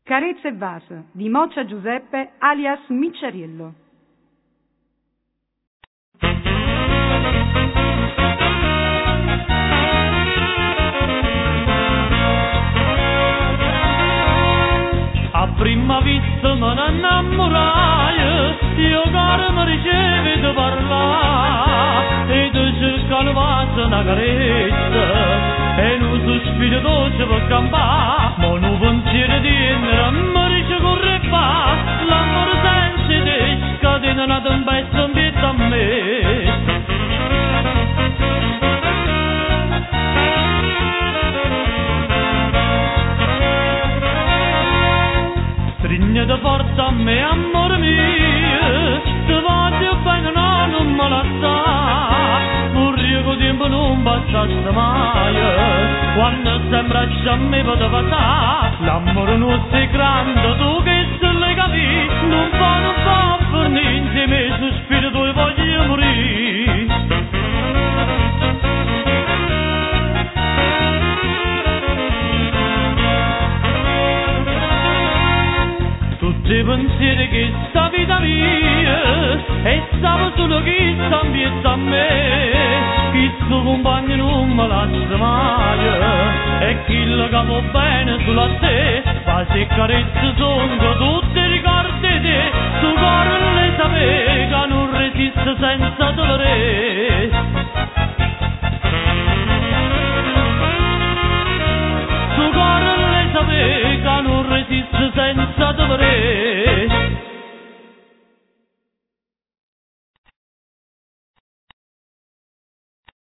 Carezze e Vas di Moccia Giuseppe alias Micciariello. A prima vista me ne innamorai, io caro mi ricevi di parlare, e tu cerca il vaso una carezza, e un sospiro dolce per campare, ma un pensiero di entra mi dice corre fa, l'amore senza te scatena una tempesta in vita a me. Stringe da forza a me, amore mio, ti voglio bene, no, non me la sa, vorrei che tempo non passasse mai, quando sembra a me poteva stare, l'amore nostro è grande, tu che se le capi, non fa per niente, me sospiro tu e voglio morire. Tutti i pensieri che sta vita mia e stavo solo chi sta ambietta a me, chi suo compagno non me lascia mai e chi la capo bene solo a te, quasi carezze sono tutti ricordi te, tu cuore non le sapeva, non resiste senza dolore.